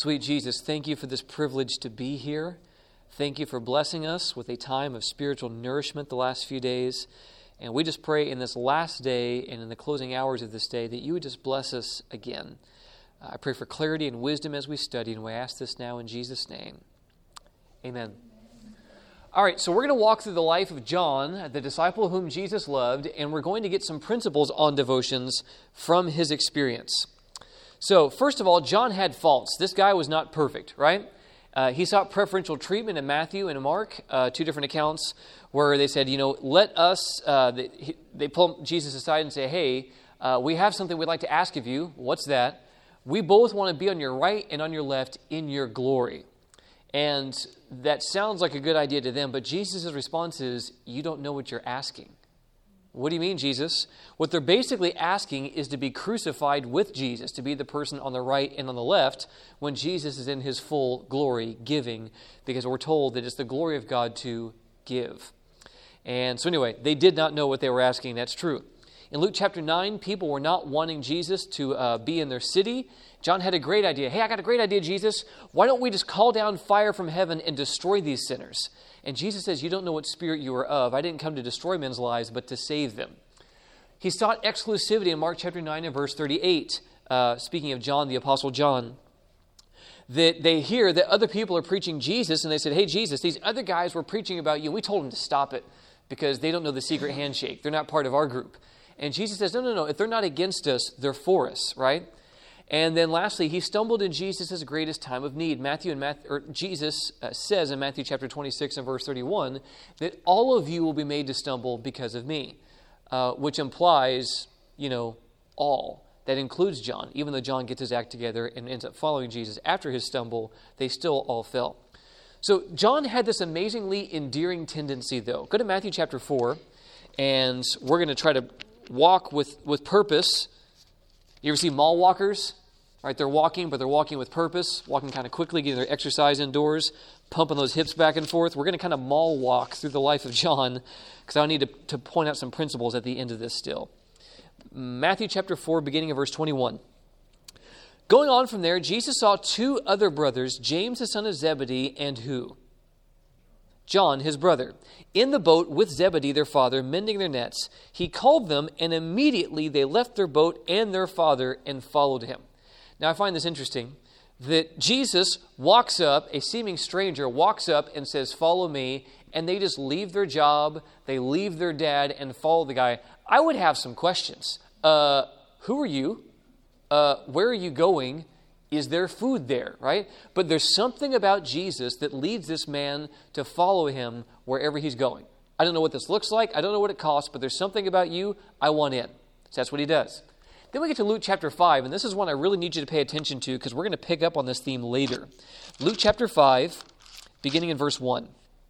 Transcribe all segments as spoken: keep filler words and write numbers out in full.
Sweet Jesus, thank you for this privilege to be here. Thank you for blessing us with a time of spiritual nourishment the last few days. And we just pray in this last day and in the closing hours of this day that you would just bless us again. Uh, I pray for clarity and wisdom as we study, and we ask this now in Jesus' name. Amen. All right, so we're going to walk through the life of John, the disciple whom Jesus loved, and we're going to get some principles on devotions from his experience. So, first of all, John had faults. This guy was not perfect, right? Uh, he sought preferential treatment in Matthew and in Mark, uh, two different accounts, where they said, you know, let us, uh, they, he, they pull Jesus aside and say, hey, uh, we have something we'd like to ask of you. What's that? We both want to be on your right and on your left in your glory. And that sounds like a good idea to them, but Jesus' response is, you don't know what you're asking. What do you mean, Jesus? What they're basically asking is to be crucified with Jesus, to be the person on the right and on the left when Jesus is in his full glory giving, because we're told that it's the glory of God to give. And so anyway, they did not know what they were asking. That's true. In Luke chapter nine, people were not wanting Jesus to uh, be in their city. John had a great idea. Hey, I got a great idea, Jesus. Why don't we just call down fire from heaven and destroy these sinners? And Jesus says, you don't know what spirit you are of. I didn't come to destroy men's lives, but to save them. He sought exclusivity in Mark chapter nine and verse thirty-eight, uh, speaking of John, the Apostle John, that they hear that other people are preaching Jesus, and they said, hey, Jesus, these other guys were preaching about you. We told them to stop it because they don't know the secret handshake. They're not part of our group. And Jesus says, no, no, no. If they're not against us, they're for us, right? And then lastly, he stumbled in Jesus' greatest time of need. Matthew and Matthew, or Jesus uh, says in Matthew chapter twenty-six and verse thirty-one that all of you will be made to stumble because of me, uh, which implies, you know, all. That includes John. Even though John gets his act together and ends up following Jesus after his stumble, they still all fell. So John had this amazingly endearing tendency, though. Go to Matthew chapter four, and we're going to try to walk with, with purpose. You ever see mall walkers? Right, they're walking, but they're walking with purpose, walking kind of quickly, getting their exercise indoors, pumping those hips back and forth. We're going to kind of mall walk through the life of John because I need to, to point out some principles at the end of this still. Matthew chapter four, beginning of verse twenty-one. Going on from there, Jesus saw two other brothers, James the son of Zebedee, and who? John, his brother, in the boat with Zebedee, their father, mending their nets. He called them, and immediately they left their boat and their father and followed him. Now, I find this interesting, that Jesus walks up, a seeming stranger walks up and says, follow me, and they just leave their job, they leave their dad, and follow the guy. I would have some questions. Uh, who are you? Uh, where are you going? Is there food there, right? But there's something about Jesus that leads this man to follow him wherever he's going. I don't know what this looks like, I don't know what it costs, but there's something about you, I want in. So that's what he does. Then we get to Luke chapter five, and this is one I really need you to pay attention to because we're going to pick up on this theme later. Luke chapter five, beginning in verse one.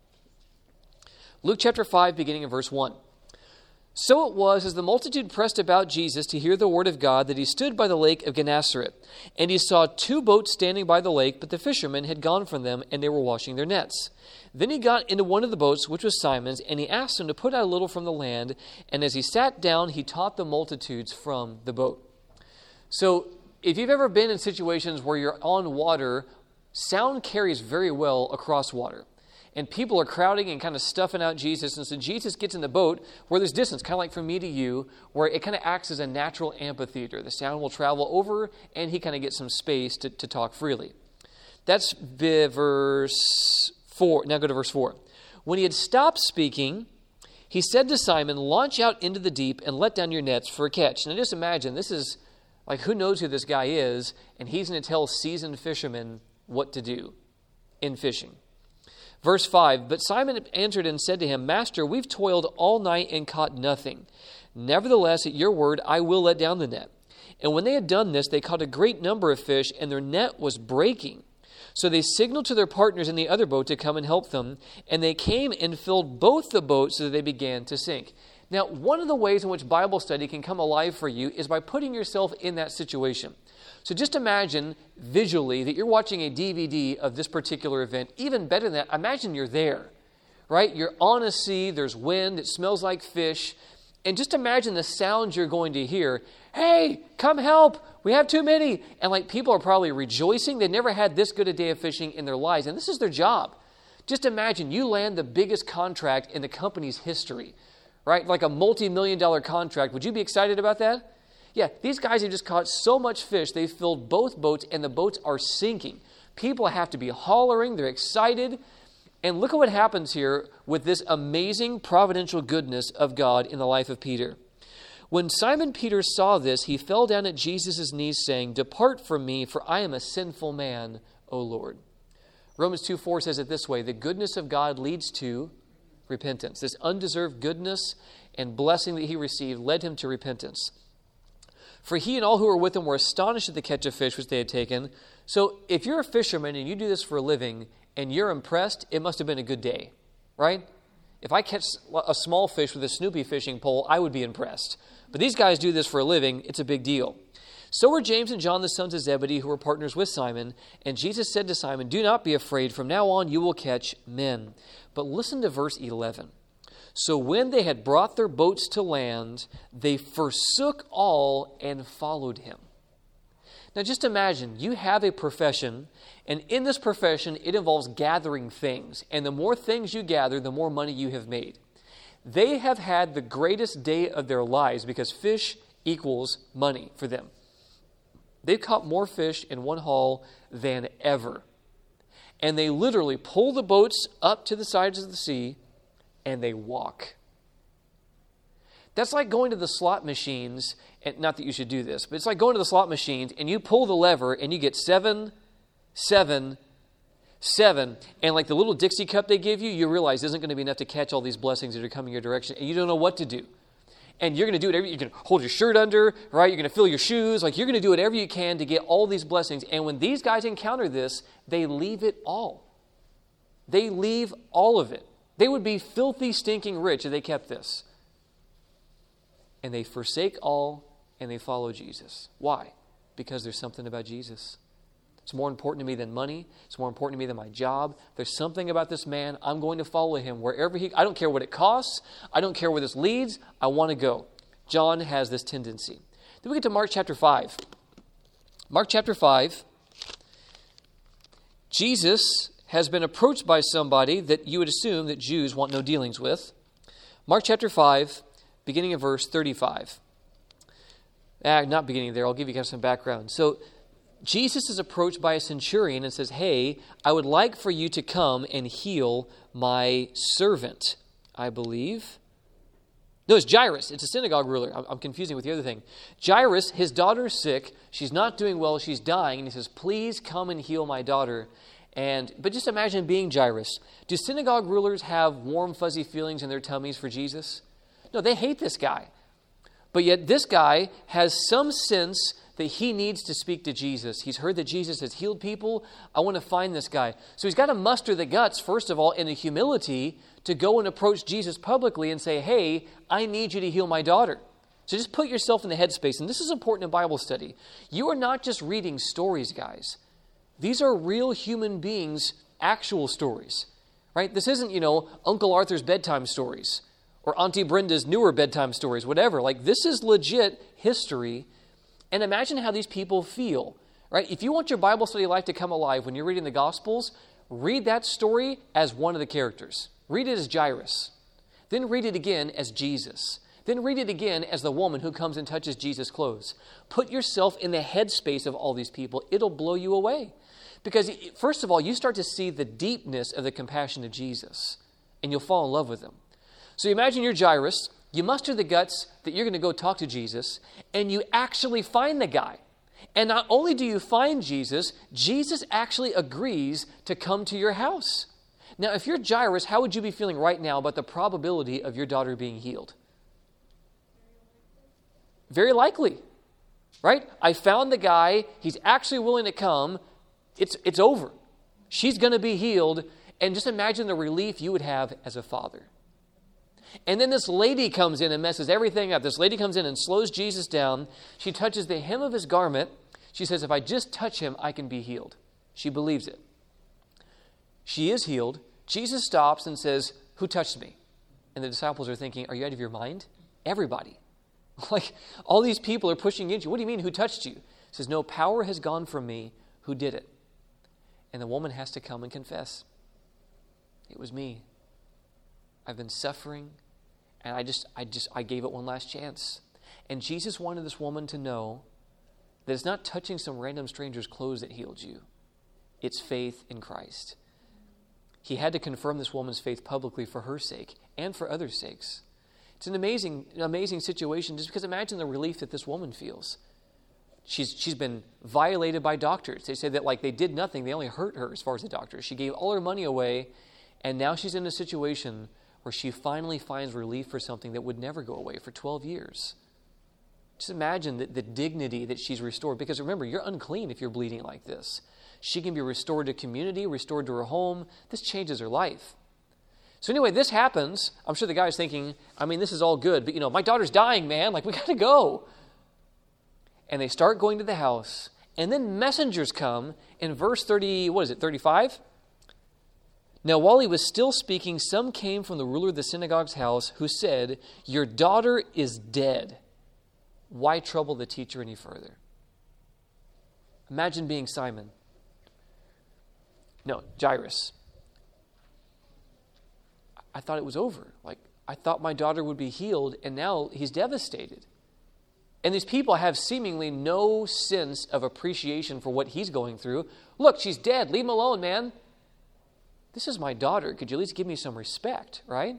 Luke chapter five, beginning in verse one. So it was, as the multitude pressed about Jesus to hear the word of God, that he stood by the lake of Gennesaret. And he saw two boats standing by the lake, but the fishermen had gone from them, and they were washing their nets. Then he got into one of the boats, which was Simon's, and he asked him to put out a little from the land. And as he sat down, he taught the multitudes from the boat. So if you've ever been in situations where you're on water, sound carries very well across water. And people are crowding and kind of stuffing out Jesus. And so Jesus gets in the boat where there's distance, kind of like from me to you, where it kind of acts as a natural amphitheater. The sound will travel over, and he kind of gets some space to, to talk freely. That's verse four. Now go to verse four. When he had stopped speaking, he said to Simon, launch out into the deep and let down your nets for a catch. Now just imagine, this is like, who knows who this guy is, and he's going to tell seasoned fishermen what to do in fishing. Verse five, but Simon answered and said to him, Master, we've toiled all night and caught nothing. Nevertheless, at your word, I will let down the net. And when they had done this, they caught a great number of fish, and their net was breaking. So they signaled to their partners in the other boat to come and help them, and they came and filled both the boats so that they began to sink. Now, one of the ways in which Bible study can come alive for you is by putting yourself in that situation. So just imagine visually that you're watching a D V D of this particular event. Even better than that, imagine you're there, right? You're on a sea, there's wind, it smells like fish. And just imagine the sounds you're going to hear. Hey, come help. We have too many. And like people are probably rejoicing. They never had this good a day of fishing in their lives. And this is their job. Just imagine you land the biggest contract in the company's history, right? Like a multi-million dollar contract. Would you be excited about that? Yeah, these guys have just caught so much fish. They've filled both boats and the boats are sinking. People have to be hollering. They're excited. And look at what happens here with this amazing providential goodness of God in the life of Peter. When Simon Peter saw this, he fell down at Jesus' knees saying, "Depart from me, for I am a sinful man, O Lord." Romans two four says it this way, the goodness of God leads to repentance. This undeserved goodness and blessing that he received led him to repentance. For he and all who were with him were astonished at the catch of fish which they had taken. So if you're a fisherman and you do this for a living and you're impressed, it must have been a good day, right? If I catch a small fish with a Snoopy fishing pole, I would be impressed. But these guys do this for a living. It's a big deal. So were James and John, the sons of Zebedee, who were partners with Simon. And Jesus said to Simon, "Do not be afraid. From now on you will catch men." But listen to verse eleven. So when they had brought their boats to land, they forsook all and followed him. Now just imagine, you have a profession, and in this profession, it involves gathering things. And the more things you gather, the more money you have made. They have had the greatest day of their lives because fish equals money for them. They've caught more fish in one haul than ever. And they literally pull the boats up to the sides of the sea and they walk. That's like going to the slot machines, and not that you should do this, but it's like going to the slot machines and you pull the lever and you get seven, seven, seven, and like the little Dixie cup they give you, you realize isn't going to be enough to catch all these blessings that are coming your direction, and you don't know what to do. And you're going to do whatever, you're going to hold your shirt under, right? You're going to fill your shoes, like you're going to do whatever you can to get all these blessings. And when these guys encounter this, they leave it all. They leave all of it. They would be filthy, stinking rich if they kept this. And they forsake all and they follow Jesus. Why? Because there's something about Jesus. It's more important to me than money. It's more important to me than my job. There's something about this man. I'm going to follow him wherever he... I don't care what it costs. I don't care where this leads. I want to go. John has this tendency. Then we get to Mark chapter five. Mark chapter five. Jesus has been approached by somebody that you would assume that Jews want no dealings with. Mark chapter five, beginning of verse thirty-five. Ah, not beginning there. I'll give you guys some background. So Jesus is approached by a centurion and says, "Hey, I would like for you to come and heal my servant," I believe. No, it's Jairus. It's a synagogue ruler. I'm confusing with the other thing. Jairus, his daughter is sick. She's not doing well. She's dying. And he says, "Please come and heal my daughter." And But just imagine being Jairus. Do synagogue rulers have warm, fuzzy feelings in their tummies for Jesus? No, they hate this guy. But yet this guy has some sense that he needs to speak to Jesus. He's heard that Jesus has healed people. I want to find this guy. So he's got to muster the guts, first of all, in the humility to go and approach Jesus publicly and say, "Hey, I need you to heal my daughter." So just put yourself in the headspace. And this is important in Bible study. You are not just reading stories, guys. These are real human beings' actual stories, right? This isn't, you know, Uncle Arthur's bedtime stories or Auntie Brenda's newer bedtime stories, whatever. Like, this is legit history. And imagine how these people feel, right? If you want your Bible study life to come alive when you're reading the Gospels, read that story as one of the characters. Read it as Jairus. Then read it again as Jesus. Then read it again as the woman who comes and touches Jesus' clothes. Put yourself in the headspace of all these people. It'll blow you away. Because, first of all, you start to see the deepness of the compassion of Jesus, and you'll fall in love with him. So imagine you're Jairus. You muster the guts that you're going to go talk to Jesus, and you actually find the guy. And not only do you find Jesus, Jesus actually agrees to come to your house. Now, if you're Jairus, how would you be feeling right now about the probability of your daughter being healed? Very likely, right? I found the guy. He's actually willing to come. It's, it's over. She's going to be healed. And just imagine the relief you would have as a father. And then this lady comes in and messes everything up. This lady comes in and slows Jesus down. She touches the hem of his garment. She says, "If I just touch him, I can be healed." She believes it. She is healed. Jesus stops and says, "Who touched me?" And the disciples are thinking, "Are you out of your mind?" Everybody. Like, all these people are pushing into you. "What do you mean, who touched you?" He says, no, power has gone from me. Who did it? And the woman has to come and confess. It was me. I've been suffering, and I just, I just, I gave it one last chance. And Jesus wanted this woman to know that it's not touching some random stranger's clothes that healed you. It's faith in Christ. He had to confirm this woman's faith publicly for her sake and for others' sakes. It's an amazing, amazing situation, just because imagine the relief that this woman feels. She's, she's been violated by doctors. They say that like they did nothing, they only hurt her as far as the doctors. She gave all her money away, and now she's in a situation where she finally finds relief for something that would never go away for twelve years. Just imagine the, the dignity that she's restored. Because remember, you're unclean if you're bleeding like this. She can be restored to community, restored to her home. This changes her life. So anyway, this happens. I'm sure the guy's thinking, I mean, this is all good, but you know, my daughter's dying, man. Like, we got to go. And they start going to the house. And then messengers come in verse thirty, what is it, thirty-five? Now, while he was still speaking, some came from the ruler of the synagogue's house who said, your daughter is dead. Why trouble the teacher any further? Imagine being Simon. No, Jairus. I thought it was over. Like, I thought my daughter would be healed, and now he's devastated. And these people have seemingly no sense of appreciation for what he's going through. Look, she's dead. Leave him alone, man. This is my daughter. Could you at least give me some respect, right?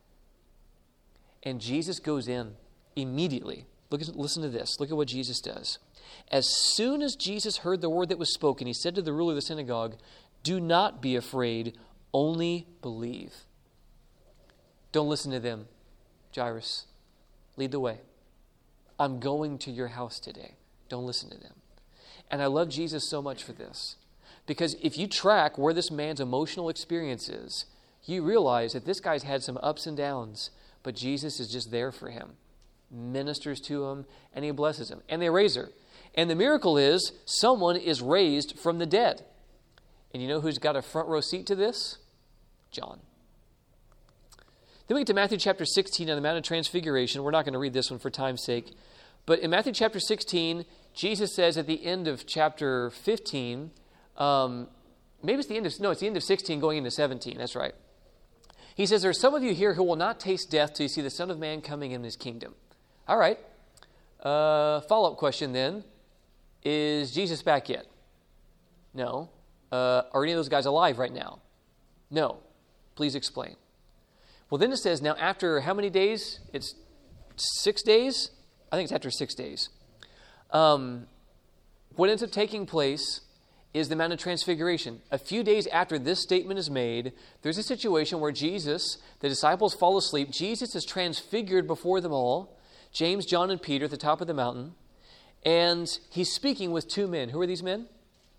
And Jesus goes in immediately. Look, listen to this. Look at what Jesus does. As soon as Jesus heard the word that was spoken, he said to the ruler of the synagogue, do not be afraid, only believe. Don't listen to them, Jairus. Lead the way. I'm going to your house today. Don't listen to them. And I love Jesus so much for this. Because if you track where this man's emotional experience is, you realize that this guy's had some ups and downs, but Jesus is just there for him, ministers to him, and he blesses him. And they raise her. And the miracle is someone is raised from the dead. And you know who's got a front row seat to this? John. Then we get to Matthew chapter sixteen on the Mount of Transfiguration. We're not going to read this one for time's sake. But in Matthew chapter sixteen, Jesus says at the end of chapter fifteen, um, maybe it's the end of, no, it's the end of sixteen going into seventeen. That's right. He says, there are some of you here who will not taste death till you see the Son of Man coming in his kingdom. All right. Uh, follow-up question then. Is Jesus back yet? No. Uh, are any of those guys alive right now? No. Please explain. Well, then it says, now after how many days? It's six days? I think it's after six days. Um, what ends up taking place is the Mount of Transfiguration. A few days after this statement is made, there's a situation where Jesus, the disciples fall asleep. Jesus is transfigured before them all, James, John, and Peter at the top of the mountain. And he's speaking with two men. Who are these men?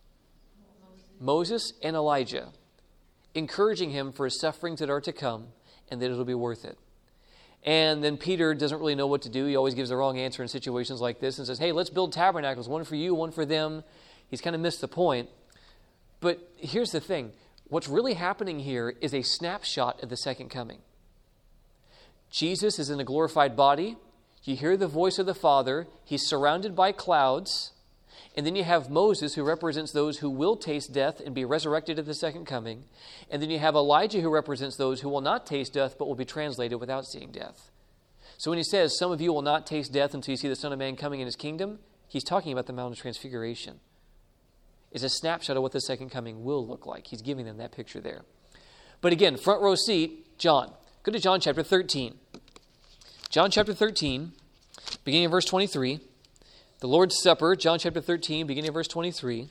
Moses and Elijah, encouraging him for his sufferings that are to come and that it'll be worth it. And then Peter doesn't really know what to do. He always gives the wrong answer in situations like this and says, hey, let's build tabernacles, one for you, one for them. He's kind of missed the point. But here's the thing. What's really happening here is a snapshot of the second coming. Jesus is in a glorified body. You hear the voice of the Father. He's surrounded by clouds. And then you have Moses, who represents those who will taste death and be resurrected at the second coming. And then you have Elijah, who represents those who will not taste death but will be translated without seeing death. So when he says, some of you will not taste death until you see the Son of Man coming in his kingdom, he's talking about the Mount of Transfiguration. It's a snapshot of what the second coming will look like. He's giving them that picture there. But again, front row seat, John. Go to John chapter thirteen. John chapter thirteen, beginning of verse twenty-three. The Lord's Supper, John chapter thirteen, beginning of verse twenty-three.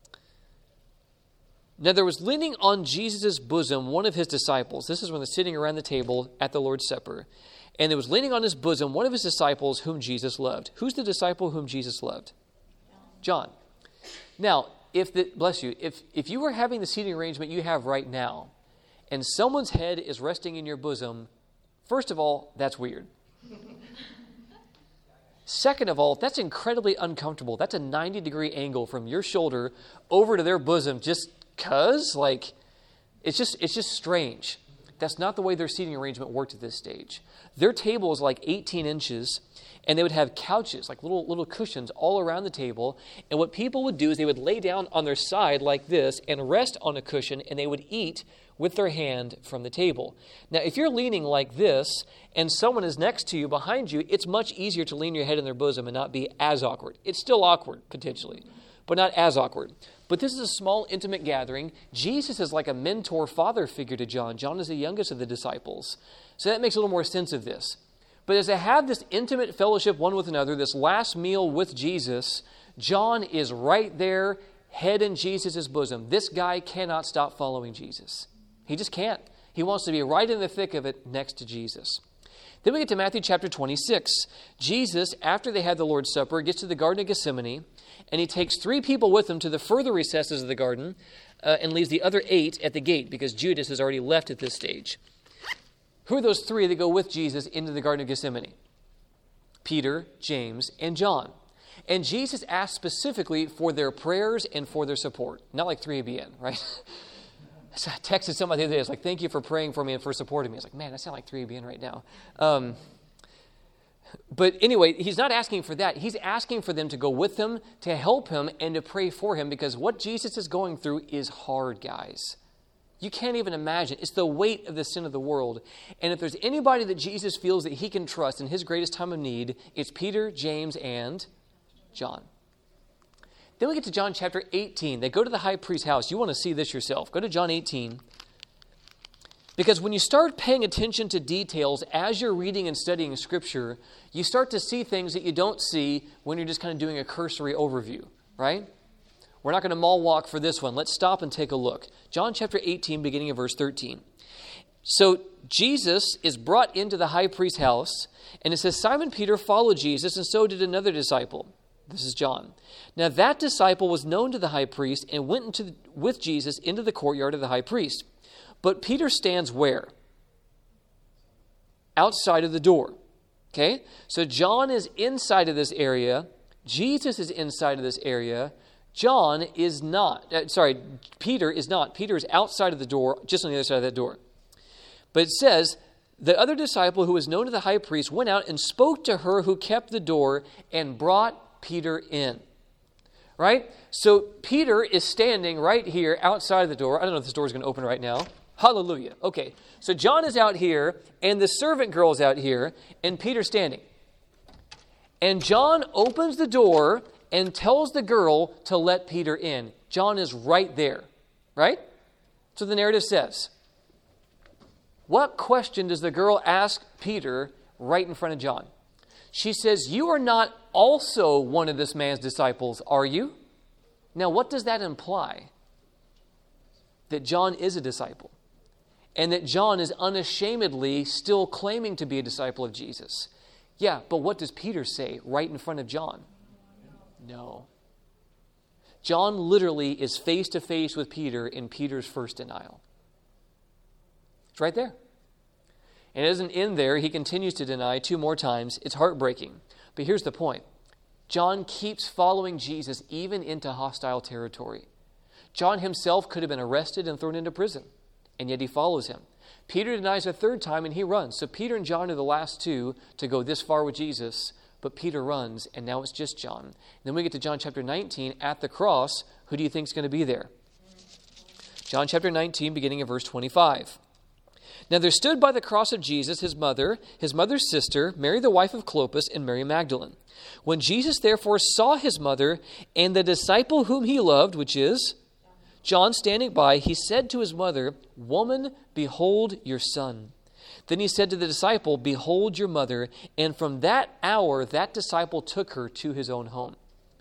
Now there was leaning on Jesus' bosom one of his disciples. This is when they're sitting around the table at the Lord's Supper. And there was leaning on his bosom one of his disciples whom Jesus loved. Who's the disciple whom Jesus loved? John. Now, if the, bless you, if, if you were having the seating arrangement you have right now, and someone's head is resting in your bosom, first of all, that's weird. Second of all, that's incredibly uncomfortable. That's a ninety degree angle from your shoulder over to their bosom just because, like, it's just it's just strange. That's not the way their seating arrangement worked at this stage. Their table was like eighteen inches, and they would have couches, like little little cushions all around the table. And what people would do is they would lay down on their side like this and rest on a cushion, and they would eat with their hand from the table. Now, if you're leaning like this and someone is next to you, behind you, it's much easier to lean your head in their bosom and not be as awkward. It's still awkward, potentially, but not as awkward. But this is a small, intimate gathering. Jesus is like a mentor father figure to John. John is the youngest of the disciples. So that makes a little more sense of this. But as they have this intimate fellowship one with another, this last meal with Jesus, John is right there, head in Jesus' bosom. This guy cannot stop following Jesus. He just can't. He wants to be right in the thick of it next to Jesus. Then we get to Matthew chapter twenty-six. Jesus, after they had the Lord's Supper, gets to the Garden of Gethsemane, and he takes three people with him to the further recesses of the garden uh, and leaves the other eight at the gate because Judas has already left at this stage. Who are those three that go with Jesus into the Garden of Gethsemane? Peter, James, and John. And Jesus asked specifically for their prayers and for their support. Not like three A B N, right? So I texted somebody the other day. I was like, thank you for praying for me and for supporting me. I was like, man, I sound like three A B N right now. Um, but anyway, he's not asking for that. He's asking for them to go with him, to help him, and to pray for him because what Jesus is going through is hard, guys. You can't even imagine. It's the weight of the sin of the world. And if there's anybody that Jesus feels that he can trust in his greatest time of need, it's Peter, James, and John. Then we get to John chapter eighteen. They go to the high priest's house. You want to see this yourself. Go to John eighteen. Because when you start paying attention to details as you're reading and studying Scripture, you start to see things that you don't see when you're just kind of doing a cursory overview, right? We're not going to mall walk for this one. Let's stop and take a look. John chapter eighteen, beginning of verse thirteen. So Jesus is brought into the high priest's house, and it says, Simon Peter followed Jesus, and so did another disciple. This is John. Now that disciple was known to the high priest and went into the, with Jesus into the courtyard of the high priest. But Peter stands where? Outside of the door. Okay? So John is inside of this area. Jesus is inside of this area. John is not. Uh, sorry, Peter is not. Peter is outside of the door, just on the other side of that door. But it says, the other disciple who was known to the high priest went out and spoke to her who kept the door and brought Peter in. Right? So Peter is standing right here outside of the door. I don't know if this door is going to open right now. Hallelujah. Okay. So John is out here and the servant girl is out here and Peter's standing. And John opens the door and tells the girl to let Peter in. John is right there. Right? So the narrative says. What question does the girl ask Peter right in front of John? She says, you are not also one of this man's disciples, are you? Now, what does that imply? That John is a disciple. And that John is unashamedly still claiming to be a disciple of Jesus. Yeah, but what does Peter say right in front of John? No. John literally is face to face with Peter in Peter's first denial. It's right there. And it doesn't end there. He continues to deny two more times. It's heartbreaking. But here's the point. John keeps following Jesus even into hostile territory. John himself could have been arrested and thrown into prison, and yet he follows him. Peter denies a third time, and he runs. So Peter and John are the last two to go this far with Jesus, but Peter runs, and now it's just John. And then we get to John chapter nineteen, at the cross. Who do you think is going to be there? John chapter nineteen, beginning of verse twenty-five. Now there stood by the cross of Jesus his mother, his mother's sister, Mary the wife of Clopas, and Mary Magdalene. When Jesus therefore saw his mother and the disciple whom he loved, which is John, standing by, he said to his mother, Woman, behold your son. Then he said to the disciple, Behold your mother. And from that hour, that disciple took her to his own home.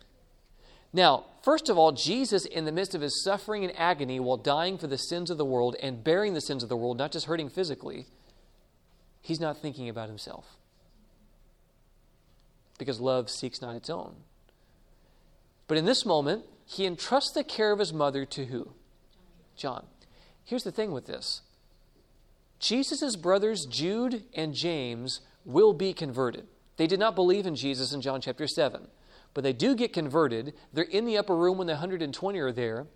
Now, first of all, Jesus, in the midst of his suffering and agony while dying for the sins of the world and bearing the sins of the world, not just hurting physically, he's not thinking about himself. Because love seeks not its own. But in this moment, he entrusts the care of his mother to who? John. Here's the thing with this. Jesus' brothers, Jude and James, will be converted. They did not believe in Jesus in John chapter seven. But they do get converted. They're in the upper room when the one hundred twenty are there.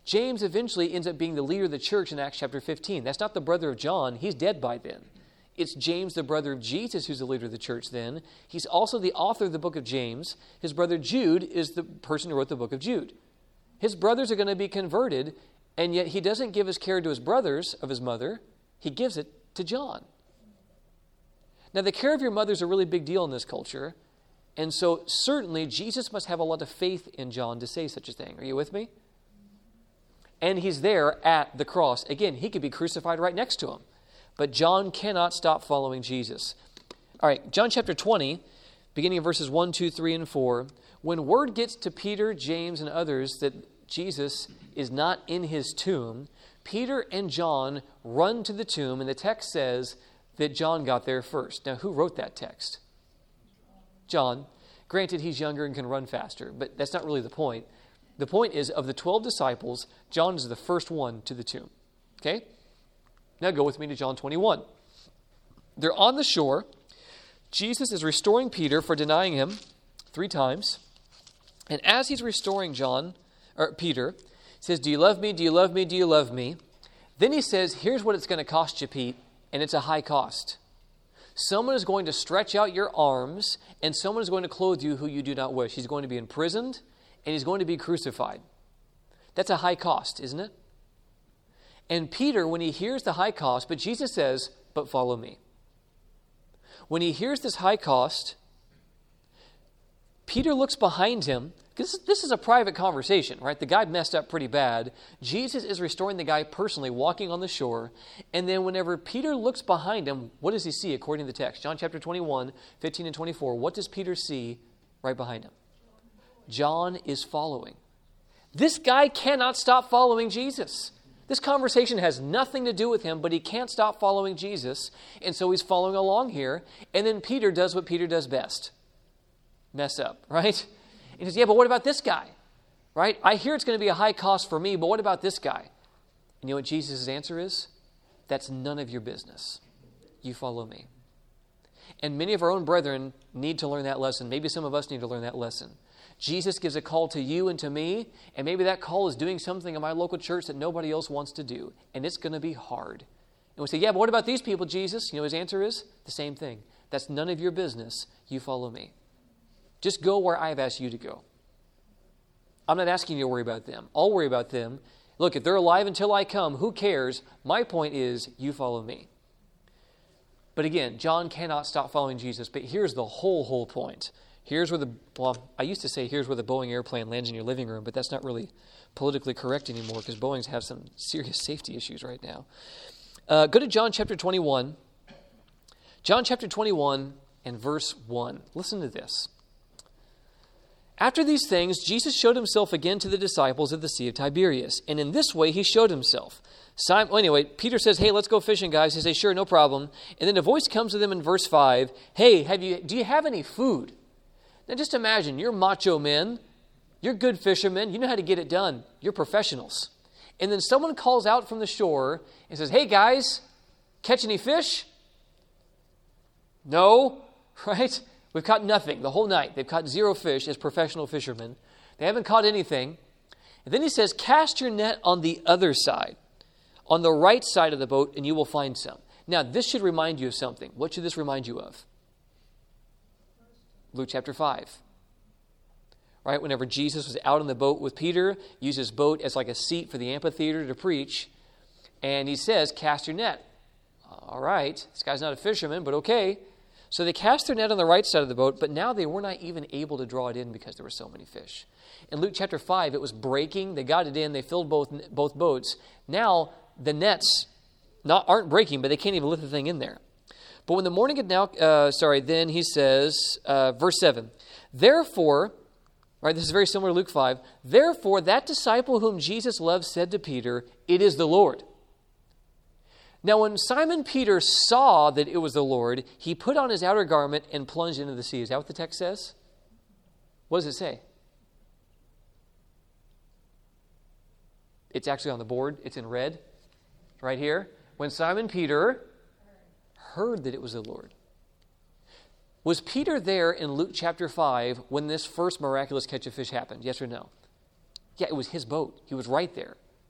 James eventually ends up being the leader of the church in Acts chapter fifteen. That's not the brother of John. He's dead by then. It's James, the brother of Jesus, who's the leader of the church then. He's also the author of the book of James. His brother Jude is the person who wrote the book of Jude. His brothers are going to be converted, and yet he doesn't give his care to his brothers of his mother. He gives it to John. Now, the care of your mother is a really big deal in this culture, and so certainly Jesus must have a lot of faith in John to say such a thing. Are you with me? And he's there at the cross. Again, he could be crucified right next to him. But John cannot stop following Jesus. All right, John chapter twenty, beginning of verses one, two, three, and four. When word gets to Peter, James, and others that Jesus is not in his tomb, Peter and John run to the tomb, and the text says that John got there first. Now, who wrote that text? John. Granted, he's younger and can run faster, but that's not really the point. The point is, of the twelve disciples, John is the first one to the tomb. Okay? Now go with me to John twenty-one. They're on the shore. Jesus is restoring Peter for denying him three times. And as he's restoring John, or Peter, he says, "Do you love me? Do you love me? Do you love me?" Then he says, "Here's what it's going to cost you, Pete, and it's a high cost. Someone is going to stretch out your arms, and someone is going to clothe you who you do not wish. He's going to be imprisoned, and he's going to be crucified." That's a high cost, isn't it? And Peter, when he hears the high cost, but Jesus says, "But follow me." When he hears this high cost, Peter looks behind him. This, this is a private conversation, right? The guy messed up pretty bad. Jesus is restoring the guy personally, walking on the shore. And then whenever Peter looks behind him, what does he see according to the text? John chapter twenty-one, fifteen and twenty-four. What does Peter see right behind him? John is following. This guy cannot stop following Jesus. This conversation has nothing to do with him, but he can't stop following Jesus, and so he's following along here. And then Peter does what Peter does best. Mess up, right? He says, "Yeah, but what about this guy?" Right? "I hear it's going to be a high cost for me, but what about this guy?" And you know what Jesus' answer is? "That's none of your business. You follow me." And many of our own brethren need to learn that lesson. Maybe some of us need to learn that lesson. Jesus gives a call to you and to me, and maybe that call is doing something in my local church that nobody else wants to do, and it's going to be hard. And we say, "Yeah, but what about these people, Jesus?" You know his answer is? The same thing. That's none of your business. You follow me. Just go where I've asked you to go. I'm not asking you to worry about them. I'll worry about them. Look, if they're alive until I come, who cares? My point is, you follow me. But again, John cannot stop following Jesus, but here's the whole, whole point. Here's where the, well, I used to say here's where the Boeing airplane lands in your living room, but that's not really politically correct anymore because Boeings have some serious safety issues right now. Uh, go to John chapter twenty-one. John chapter twenty-one and verse one. Listen to this. "After these things, Jesus showed himself again to the disciples at the Sea of Tiberias, and in this way he showed himself. Simon, well, anyway, Peter says, "Hey, let's go fishing, guys." They say, "Sure, no problem." And then a voice comes to them in verse five. "Hey, have you? Do you have any food?" Now just imagine, you're macho men, you're good fishermen, you know how to get it done, you're professionals. And then someone calls out from the shore and says, "Hey guys, catch any fish?" No, right? We've caught nothing the whole night. They've caught zero fish as professional fishermen. They haven't caught anything. And then he says, "Cast your net on the other side, on the right side of the boat, and you will find some." Now this should remind you of something. What should this remind you of? Luke chapter five, right? Whenever Jesus was out on the boat with Peter, used his boat as like a seat for the amphitheater to preach, and he says, "Cast your net." All right, this guy's not a fisherman, but okay. So they cast their net on the right side of the boat, but now they were not even able to draw it in because there were so many fish. In Luke chapter five, it was breaking. They got it in. They filled both both boats. Now the nets not aren't breaking, but they can't even lift the thing in there. But when the morning had now, uh, sorry, then he says, uh, verse seven, "Therefore," right, this is very similar to Luke five, "Therefore that disciple whom Jesus loved said to Peter, 'It is the Lord.' Now when Simon Peter saw that it was the Lord, he put on his outer garment and plunged into the sea." Is that what the text says? What does it say? It's actually on the board. It's in red right here. When Simon Peter heard that it was the Lord. Was Peter there in Luke chapter five when this first miraculous catch of fish happened? Yes or no? Yeah, it was his boat. He was right there.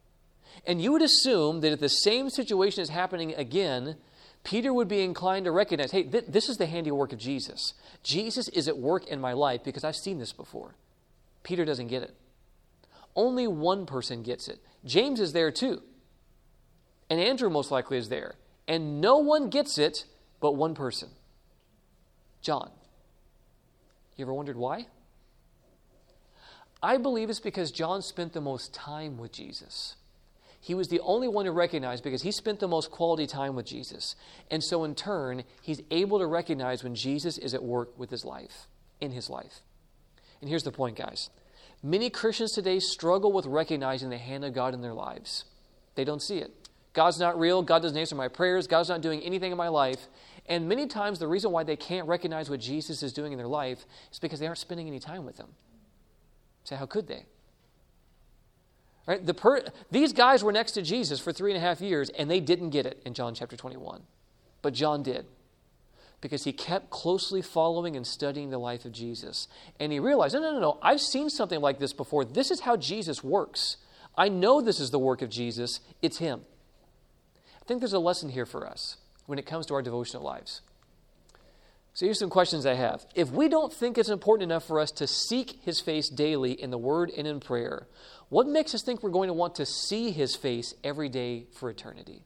And you would assume that if the same situation is happening again, Peter would be inclined to recognize, hey, th- this is the handiwork of Jesus. Jesus is at work in my life because I've seen this before. Peter doesn't get it. Only one person gets it. James is there too. And Andrew most likely is there. And no one gets it but one person. John. You ever wondered why? I believe it's because John spent the most time with Jesus. He was the only one to recognize because he spent the most quality time with Jesus. And so in turn, he's able to recognize when Jesus is at work with his life, in his life. And here's the point, guys. Many Christians today struggle with recognizing the hand of God in their lives. They don't see it. God's not real. God doesn't answer my prayers. God's not doing anything in my life. And many times the reason why they can't recognize what Jesus is doing in their life is because they aren't spending any time with him. So how could they? Right? The per- these guys were next to Jesus for three and a half years, and they didn't get it in John chapter twenty-one. But John did, because he kept closely following and studying the life of Jesus. And he realized, no, no, no, no, I've seen something like this before. This is how Jesus works. I know this is the work of Jesus. It's him. I think there's a lesson here for us when it comes to our devotional lives. So here's some questions I have. If we don't think it's important enough for us to seek his face daily in the word and in prayer, what makes us think we're going to want to see his face every day for eternity?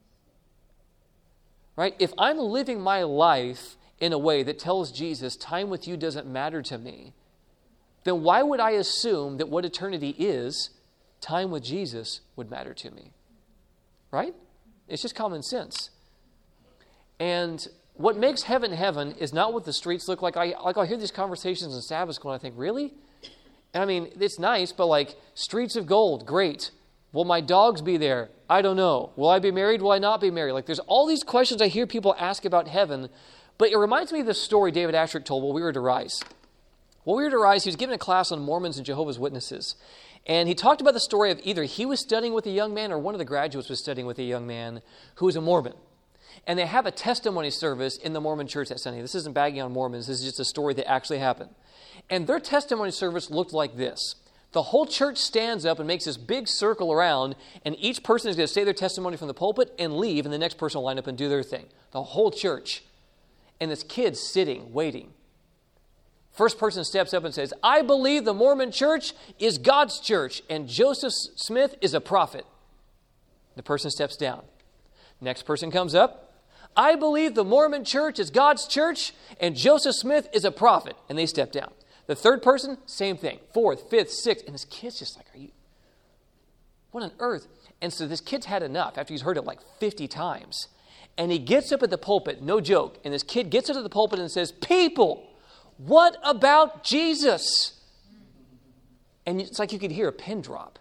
Right? If I'm living my life in a way that tells Jesus time with you doesn't matter to me, then why would I assume that what eternity is, time with Jesus, would matter to me? Right? It's just common sense. And what makes heaven heaven is not what the streets look like. I like I hear these conversations in Sabbath school and I think, really? I mean, it's nice, but like, streets of gold, great. Will my dogs be there? I don't know. Will I be married? Will I not be married? Like, there's all these questions I hear people ask about heaven, but it reminds me of the story David Asscherick told while we were at Arise. While we were at Arise, he was giving a class on Mormons and Jehovah's Witnesses. And he talked about the story of either he was studying with a young man or one of the graduates was studying with a young man who was a Mormon. And they have a testimony service in the Mormon church that Sunday. This isn't bagging on Mormons. This is just a story that actually happened. And their testimony service looked like this. The whole church stands up and makes this big circle around, and each person is going to say their testimony from the pulpit and leave, and the next person will line up and do their thing. The whole church. And this kid's sitting, waiting. First person steps up and says, I believe the Mormon church is God's church, and Joseph Smith is a prophet. The person steps down. Next person comes up. I believe the Mormon church is God's church, and Joseph Smith is a prophet. And they step down. The third person, same thing. Fourth, fifth, sixth. And this kid's just like, are you, what on earth? And so this kid's had enough after he's heard it like fifty times. And he gets up at the pulpit, no joke. And this kid gets up to the pulpit and says, people, what about Jesus? And it's like you could hear a pin drop.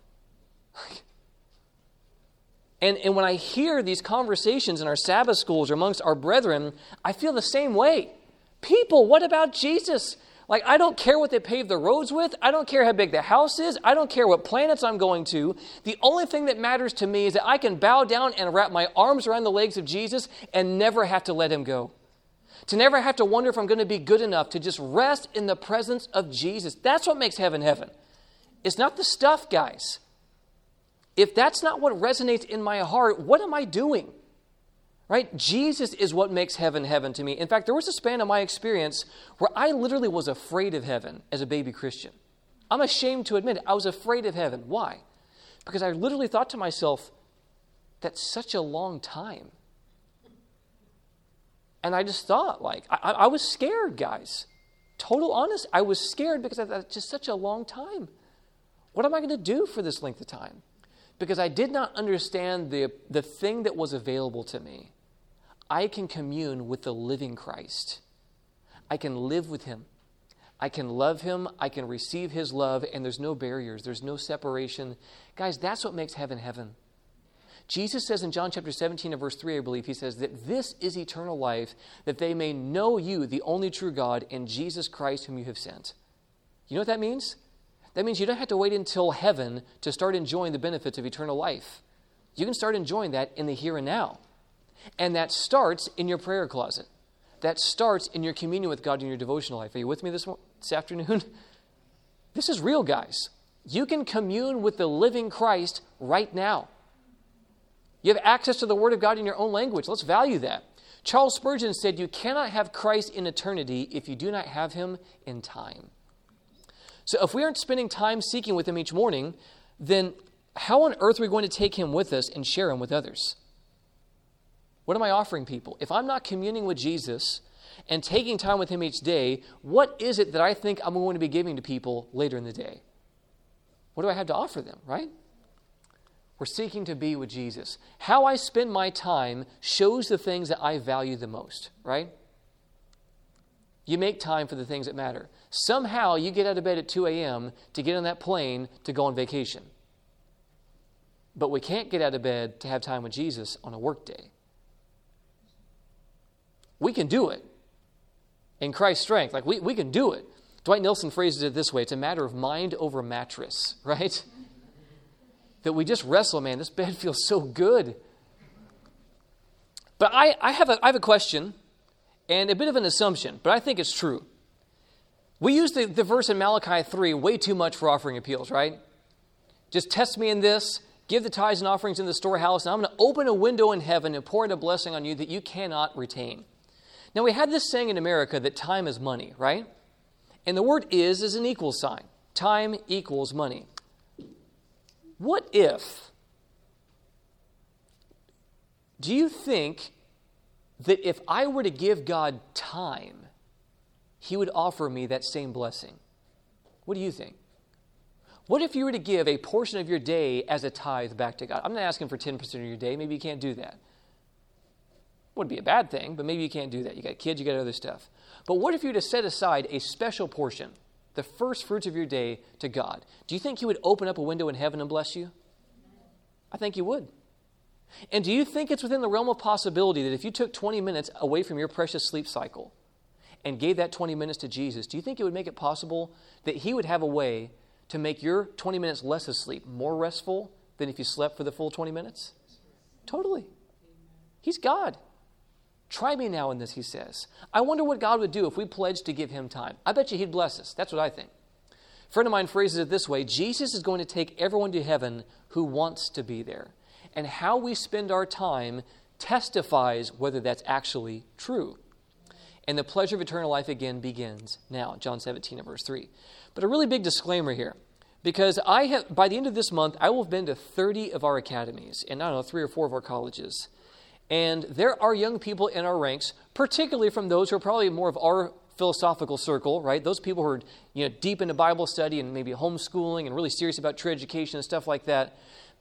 And, and when I hear these conversations in our Sabbath schools or amongst our brethren, I feel the same way. People, what about Jesus? Like, I don't care what they pave the roads with. I don't care how big the house is. I don't care what planets I'm going to. The only thing that matters to me is that I can bow down and wrap my arms around the legs of Jesus and never have to let him go. To never have to wonder if I'm going to be good enough to just rest in the presence of Jesus. That's what makes heaven heaven. It's not the stuff, guys. If that's not what resonates in my heart, what am I doing? Right? Jesus is what makes heaven heaven to me. In fact, there was a span of my experience where I literally was afraid of heaven as a baby Christian. I'm ashamed to admit it. I was afraid of heaven. Why? Because I literally thought to myself, that's such a long time. And I just thought, like, I, I was scared, guys. Total honest, I was scared because I thought, it's just such a long time. What am I going to do for this length of time? Because I did not understand the, the thing that was available to me. I can commune with the living Christ. I can live with him. I can love him. I can receive his love, and there's no barriers. There's no separation. Guys, that's what makes heaven heaven. Jesus says in John chapter seventeen and verse three, I believe, he says that this is eternal life, that they may know you, the only true God, and Jesus Christ whom you have sent. You know what that means? That means you don't have to wait until heaven to start enjoying the benefits of eternal life. You can start enjoying that in the here and now. And that starts in your prayer closet. That starts in your communion with God in your devotional life. Are you with me this, this afternoon? This is real, guys. You can commune with the living Christ right now. You have access to the Word of God in your own language. Let's value that. Charles Spurgeon said, you cannot have Christ in eternity if you do not have him in time. So if we aren't spending time seeking with him each morning, then how on earth are we going to take him with us and share him with others? What am I offering people? If I'm not communing with Jesus and taking time with him each day, what is it that I think I'm going to be giving to people later in the day? What do I have to offer them, right? We're seeking to be with Jesus. How I spend my time shows the things that I value the most, right? You make time for the things that matter. Somehow you get out of bed at two a.m. to get on that plane to go on vacation. But we can't get out of bed to have time with Jesus on a work day. We can do it in Christ's strength. Like, we, we can do it. Dwight Nelson phrases it this way. It's a matter of mind over mattress, right? That we just wrestle, man, this bed feels so good. But I, I, have a, I have a question and a bit of an assumption, but I think it's true. We use the, the verse in Malachi three way too much for offering appeals, right? Just test me in this, give the tithes and offerings in the storehouse, and I'm going to open a window in heaven and pour out a blessing on you that you cannot retain. Now, we had this saying in America that time is money, right? And the word is is an equal sign. Time equals money. What if, do you think that if I were to give God time, he would offer me that same blessing? What do you think? What if you were to give a portion of your day as a tithe back to God? I'm not asking for ten percent of your day. Maybe you can't do that. Wouldn't be a bad thing, but maybe you can't do that. You got kids, you got other stuff. But what if you were to set aside a special portion, the first fruits of your day, to God? Do you think he would open up a window in heaven and bless you? I think he would. And do you think it's within the realm of possibility that if you took twenty minutes away from your precious sleep cycle and gave that twenty minutes to Jesus, do you think it would make it possible that he would have a way to make your twenty minutes less of sleep more restful than if you slept for the full twenty minutes? Totally. He's God. Try me now in this, he says. I wonder what God would do if we pledged to give him time. I bet you he'd bless us. That's what I think. A friend of mine phrases it this way: Jesus is going to take everyone to heaven who wants to be there. And how we spend our time testifies whether that's actually true. And the pleasure of eternal life again begins now, John seventeen and verse three. But a really big disclaimer here, because I have, by the end of this month, I will have been to thirty of our academies and I don't know, three or four of our colleges. And there are young people in our ranks, particularly from those who are probably more of our philosophical circle, right? Those people who are, you know, deep into Bible study and maybe homeschooling and really serious about true education and stuff like that.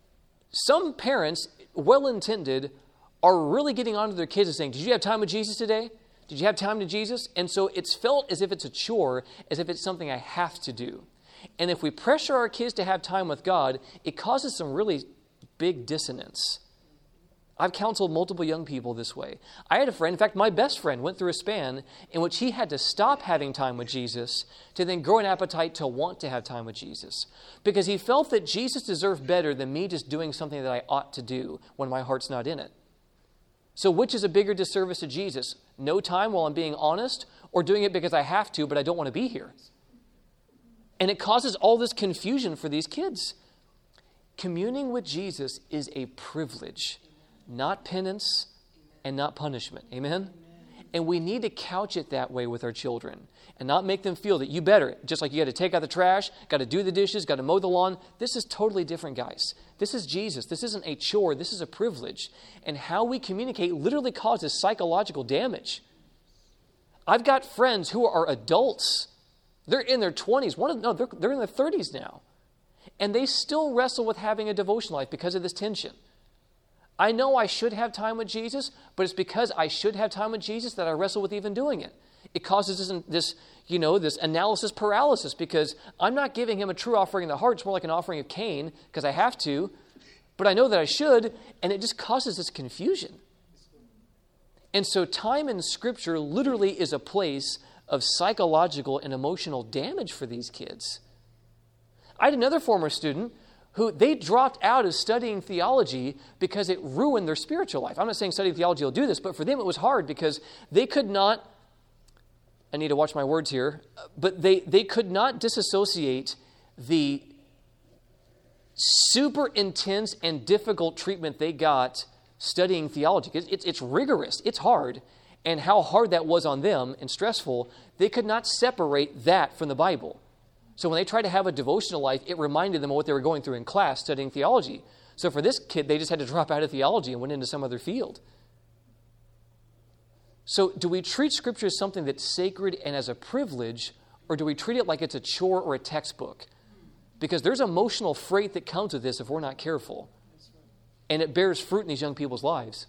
Some parents, well-intended, are really getting onto their kids and saying, did you have time with Jesus today? Did you have time to Jesus? And so it's felt as if it's a chore, as if it's something I have to do. And if we pressure our kids to have time with God, it causes some really big dissonance. I've counseled multiple young people this way. I had a friend, in fact, my best friend went through a span in which he had to stop having time with Jesus to then grow an appetite to want to have time with Jesus. Because he felt that Jesus deserved better than me just doing something that I ought to do when my heart's not in it. So which is a bigger disservice to Jesus? No time while I'm being honest, or doing it because I have to, but I don't want to be here? And it causes all this confusion for these kids. Communing with Jesus is a privilege, not penance and not punishment. Amen? Amen? And we need to couch it that way with our children and not make them feel that you better, just like you got to take out the trash, got to do the dishes, got to mow the lawn. This is totally different, guys. This is Jesus. This isn't a chore. This is a privilege. And how we communicate literally causes psychological damage. I've got friends who are adults. They're in their twenties. One of, no, they're, they're in their thirties now. And they still wrestle with having a devotion life because of this tension. I know I should have time with Jesus, but it's because I should have time with Jesus that I wrestle with even doing it. It causes this, this, you know, this analysis paralysis because I'm not giving him a true offering in the heart. It's more like an offering of Cain because I have to, but I know that I should, and it just causes this confusion. And so time in Scripture literally is a place of psychological and emotional damage for these kids. I had another former student who they dropped out of studying theology because it ruined their spiritual life. I'm not saying studying theology will do this, but for them it was hard because they could not, I need to watch my words here, but they, they could not disassociate the super intense and difficult treatment they got studying theology. It's, it's, it's rigorous. It's hard. And how hard that was on them and stressful, they could not separate that from the Bible. So when they tried to have a devotional life, it reminded them of what they were going through in class studying theology. So for this kid, they just had to drop out of theology and went into some other field. So do we treat Scripture as something that's sacred and as a privilege, or do we treat it like it's a chore or a textbook? Because there's emotional freight that comes with this if we're not careful. And it bears fruit in these young people's lives.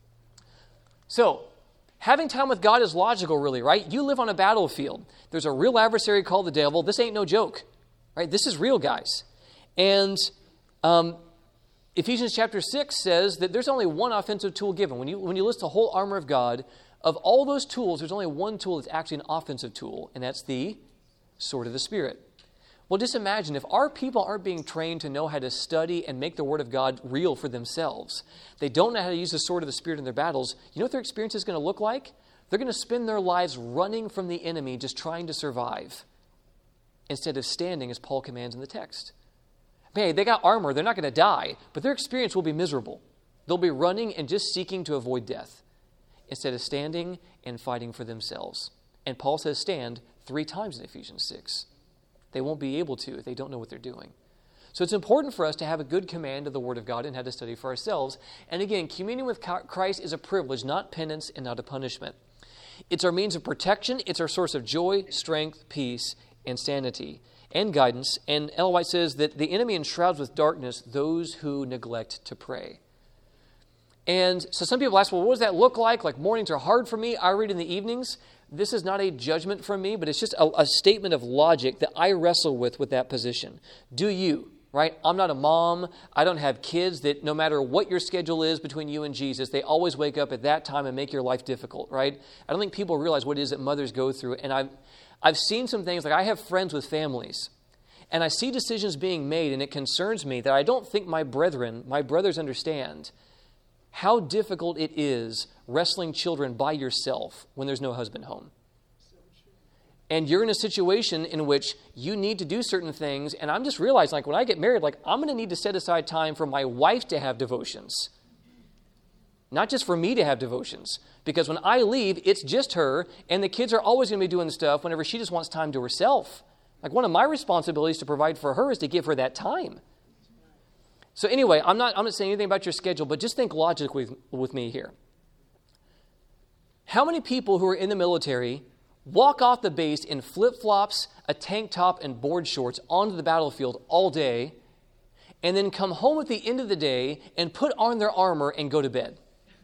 So, having time with God is logical, really, right? You live on a battlefield. There's a real adversary called the devil. This ain't no joke, right? This is real, guys. And um, Ephesians chapter six says that there's only one offensive tool given. When you, when you list the whole armor of God, of all those tools, there's only one tool that's actually an offensive tool, and that's the sword of the Spirit. Well, just imagine if our people aren't being trained to know how to study and make the Word of God real for themselves. They don't know how to use the sword of the Spirit in their battles. You know what their experience is going to look like? They're going to spend their lives running from the enemy, just trying to survive, instead of standing as Paul commands in the text. Hey, they got armor. They're not going to die, but their experience will be miserable. They'll be running and just seeking to avoid death, instead of standing and fighting for themselves. And Paul says stand three times in Ephesians six. They won't be able to if they don't know what they're doing. So it's important for us to have a good command of the Word of God and how to study for ourselves. And again, communion with Christ is a privilege, not penance and not a punishment. It's our means of protection. It's our source of joy, strength, peace, and sanity, and guidance. And Ellen White says that the enemy enshrouds with darkness those who neglect to pray. And so some people ask, well, what does that look like? Like mornings are hard for me. I read in the evenings. This is not a judgment from me, but it's just a, a statement of logic that I wrestle with with that position. Do you, right? I'm not a mom. I don't have kids that no matter what your schedule is between you and Jesus, they always wake up at that time and make your life difficult, right? I don't think people realize what it is that mothers go through. And I've, I've seen some things, like I have friends with families, and I see decisions being made, and it concerns me that I don't think my brethren, my brothers understand how difficult it is wrestling children by yourself when there's no husband home. And you're in a situation in which you need to do certain things, and I'm just realizing, like, when I get married, like, I'm going to need to set aside time for my wife to have devotions. Not just for me to have devotions. Because when I leave, it's just her, and the kids are always going to be doing stuff whenever she just wants time to herself. Like, one of my responsibilities to provide for her is to give her that time. So anyway, I'm not, I'm not saying anything about your schedule, but just think logically with, with me here. How many people who are in the military walk off the base in flip-flops, a tank top, and board shorts onto the battlefield all day, and then come home at the end of the day and put on their armor and go to bed?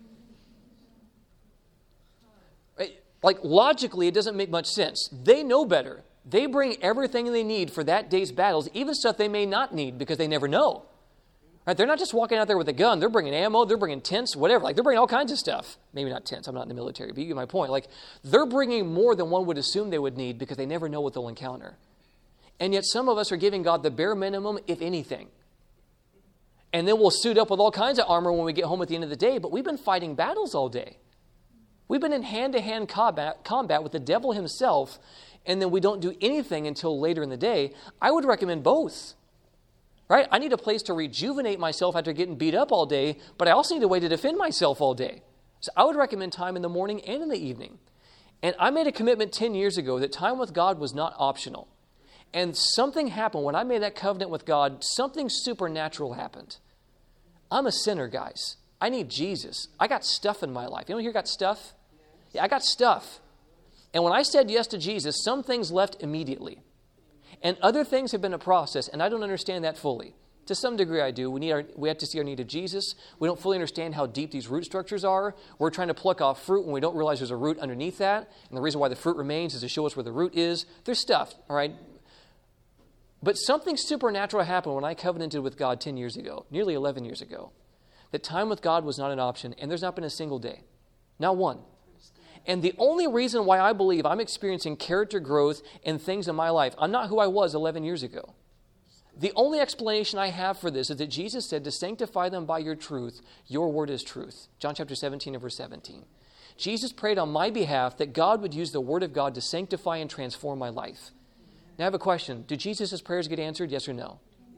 Right? Like, logically, it doesn't make much sense. They know better. They bring everything they need for that day's battles, even stuff they may not need because they never know. Right? They're not just walking out there with a gun. They're bringing ammo. They're bringing tents, whatever. Like, they're bringing all kinds of stuff. Maybe not tents. I'm not in the military, but you get my point. Like, they're bringing more than one would assume they would need because they never know what they'll encounter. And yet some of us are giving God the bare minimum, if anything. And then we'll suit up with all kinds of armor when we get home at the end of the day, but we've been fighting battles all day. We've been in hand-to-hand combat, combat with the devil himself, and then we don't do anything until later in the day. I would recommend both. Right? I need a place to rejuvenate myself after getting beat up all day, but I also need a way to defend myself all day. So I would recommend time in the morning and in the evening. And I made a commitment ten years ago that time with God was not optional. And something happened when I made that covenant with God. Something supernatural happened. I'm a sinner, guys. I need Jesus. I got stuff in my life. You know here got stuff? Yeah, I got stuff. And when I said yes to Jesus, some things left immediately. And other things have been a process, and I don't understand that fully. To some degree I do. We need our, we have to see our need of Jesus. We don't fully understand how deep these root structures are. We're trying to pluck off fruit when we don't realize there's a root underneath that. And the reason why the fruit remains is to show us where the root is. There's stuff, all right? But something supernatural happened when I covenanted with God ten years ago, nearly eleven years ago. That time with God was not an option, and there's not been a single day. Not one. And the only reason why I believe I'm experiencing character growth in things in my life, I'm not who I was eleven years ago. The only explanation I have for this is that Jesus said to sanctify them by your truth. Your word is truth. John chapter seventeen and verse seventeen. Jesus prayed on my behalf that God would use the word of God to sanctify and transform my life. Now I have a question. Did Jesus' prayers get answered? Yes or no? Yes.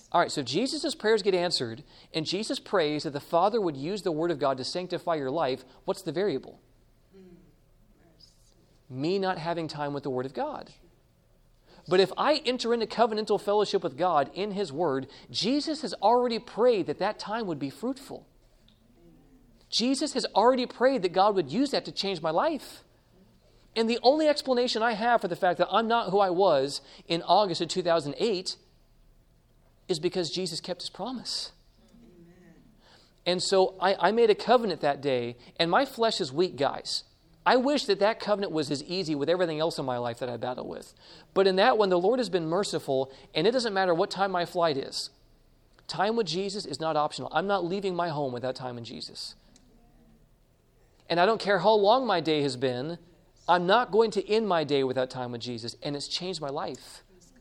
All right, so Jesus' prayers get answered, and Jesus prays that the Father would use the Word of God to sanctify your life. What's the variable? Me not having time with the Word of God. But if I enter into covenantal fellowship with God in His Word, Jesus has already prayed that that time would be fruitful. Jesus has already prayed that God would use that to change my life. And the only explanation I have for the fact that I'm not who I was in August of two thousand eight is because Jesus kept His promise. Amen. And so I, I made a covenant that day, and my flesh is weak, guys. I wish that that covenant was as easy with everything else in my life that I battle with. But in that one, the Lord has been merciful, and it doesn't matter what time my flight is. Time with Jesus is not optional. I'm not leaving my home without time with Jesus. And I don't care how long my day has been, I'm not going to end my day without time with Jesus, and it's changed my life.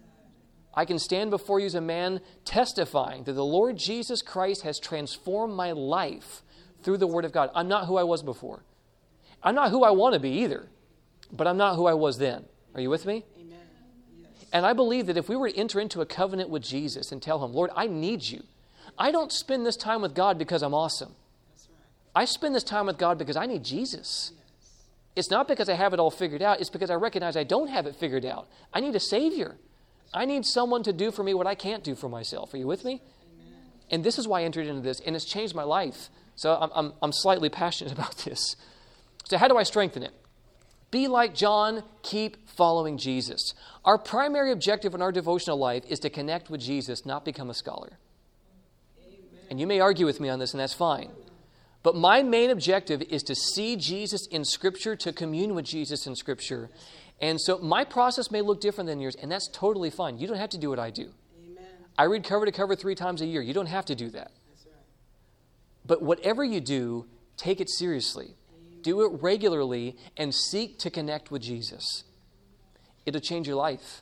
I can stand before you as a man testifying that the Lord Jesus Christ has transformed my life through the Word of God. I'm not who I was before. I'm not who I want to be either, but I'm not who I was then. Are you with me? Amen. Yes. And I believe that if we were to enter into a covenant with Jesus and tell Him, Lord, I need you. I don't spend this time with God because I'm awesome. That's right. I spend this time with God because I need Jesus. Yes. It's not because I have it all figured out. It's because I recognize I don't have it figured out. I need a Savior. I need someone to do for me what I can't do for myself. Are you with me? Amen. And this is why I entered into this, and it's changed my life. So I'm, I'm, I'm slightly passionate about this. So how do I strengthen it? Be like John, keep following Jesus. Our primary objective in our devotional life is to connect with Jesus, not become a scholar. Amen. And you may argue with me on this, and that's fine. But my main objective is to see Jesus in Scripture, to commune with Jesus in Scripture. And so my process may look different than yours, and that's totally fine. You don't have to do what I do. Amen. I read cover to cover three times a year. You don't have to do that. That's right. But whatever you do, take it seriously. Do it regularly and seek to connect with Jesus. It'll change your life.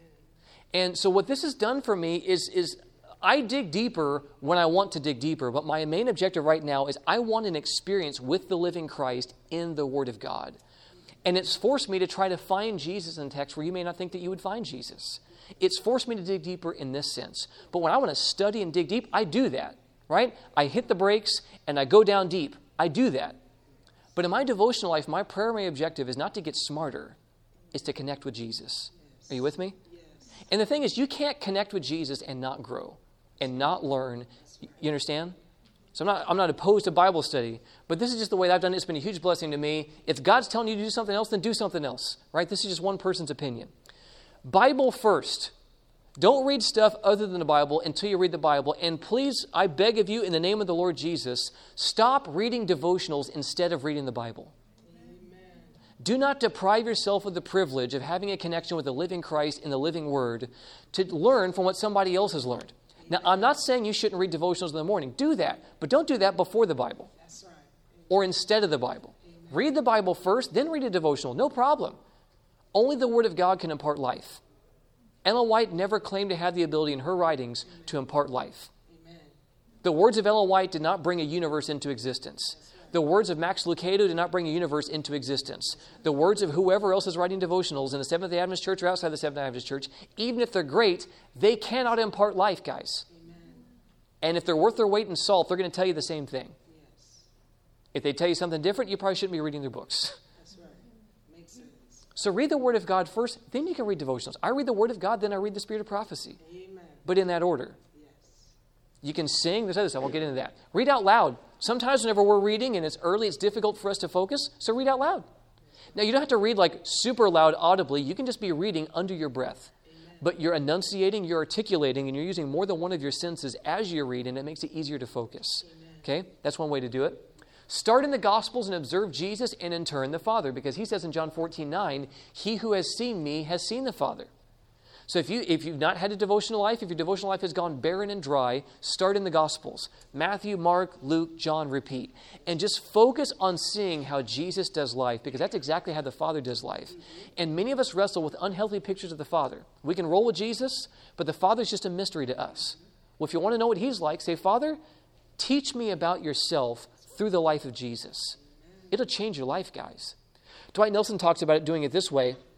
Amen. And so what this has done for me is, is I dig deeper when I want to dig deeper, but my main objective right now is I want an experience with the living Christ in the Word of God. And it's forced me to try to find Jesus in text where you may not think that you would find Jesus. It's forced me to dig deeper in this sense. But when I want to study and dig deep, I do that, right? I hit the brakes and I go down deep. I do that. But in my devotional life, my primary objective is not to get smarter. It's to connect with Jesus. Yes. Are you with me? Yes. And the thing is, you can't connect with Jesus and not grow and not learn. You understand? So I'm not, I'm not opposed to Bible study, but this is just the way that I've done it. It's been a huge blessing to me. If God's telling you to do something else, then do something else, right? This is just one person's opinion. Bible first. Don't read stuff other than the Bible until you read the Bible. And please, I beg of you, in the name of the Lord Jesus, stop reading devotionals instead of reading the Bible. Amen. Do not deprive yourself of the privilege of having a connection with the living Christ and the living Word to learn from what somebody else has learned. Now, I'm not saying you shouldn't read devotionals in the morning. Do that, but don't do that before the Bible. That's right. Or instead of the Bible. Amen. Read the Bible first, then read a devotional. No problem. Only the Word of God can impart life. Ellen White never claimed to have the ability in her writings Amen. To impart life. Amen. The words of Ellen White did not bring a universe into existence. Right. The words of Max Lucado did not bring a universe into existence. The words of whoever else is writing devotionals in the Seventh-day Adventist Church or outside the Seventh-day Adventist Church, even if they're great, they cannot impart life, guys. Amen. And if they're worth their weight in salt, they're going to tell you the same thing. Yes. If they tell you something different, you probably shouldn't be reading their books. That's right. Makes sense. So read the Word of God first, then you can read devotionals. I read the Word of God, then I read the Spirit of Prophecy. Amen. But in that order. Yes. You can sing. There's other stuff. I'll get into that. Read out loud. Sometimes whenever we're reading and it's early, it's difficult for us to focus, so read out loud. Now, you don't have to read like super loud audibly. You can just be reading under your breath. Amen. But you're enunciating, you're articulating, and you're using more than one of your senses as you read, and it makes it easier to focus. Amen. Okay? That's one way to do it. Start in the Gospels and observe Jesus and in turn the Father, because he says in John fourteen nine, he who has seen me has seen the Father. So if, you, if you've not had a devotional life, if your devotional life has gone barren and dry, start in the Gospels. Matthew, Mark, Luke, John, repeat. And just focus on seeing how Jesus does life, because that's exactly how the Father does life. And many of us wrestle with unhealthy pictures of the Father. We can roll with Jesus, but the Father's just a mystery to us. Well, if you want to know what he's like, say, Father, teach me about yourself through the life of Jesus. It'll change your life, guys. Dwight Nelson talks about it doing it this way.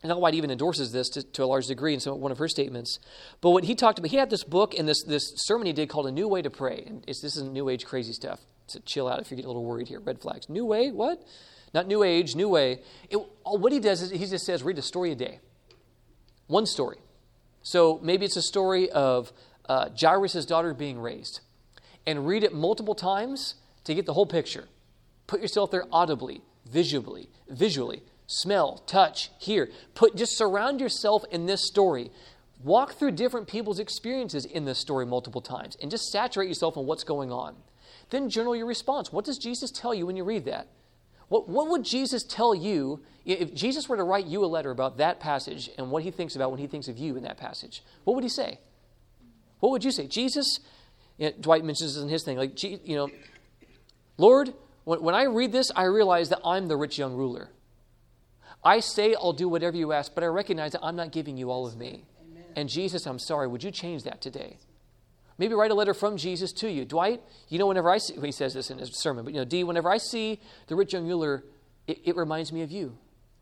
And Ellen White even endorses this to, to a large degree in some, one of her statements. But what he talked about, he had this book and this, this sermon he did called A New Way to Pray. And it's, this isn't New Age crazy stuff. So chill out if you're getting a little worried here. Red flags. New Way? What? Not New Age, New Way. It, what he does is he just says, read a story a day. One story. So maybe it's a story of uh, Jairus' daughter being raised. And read it multiple times to get the whole picture. Put yourself there audibly, visually, visually. Smell, touch, hear. Put, just surround yourself in this story. Walk through different people's experiences in this story multiple times and just saturate yourself in what's going on. Then journal your response. What does Jesus tell you when you read that? What, what would Jesus tell you if Jesus were to write you a letter about that passage and what he thinks about when he thinks of you in that passage? What would he say? What would you say? Jesus, you know, Dwight mentions this in his thing, like, you know, Lord, when, when I read this, I realize that I'm the rich young ruler. I say I'll do whatever you ask, but I recognize that I'm not giving you all of me. Amen. And Jesus, I'm sorry, would you change that today? Maybe write a letter from Jesus to you. Dwight, you know, whenever I see, well, he says this in his sermon, but you know, D, whenever I see the rich young ruler, it, it reminds me of you.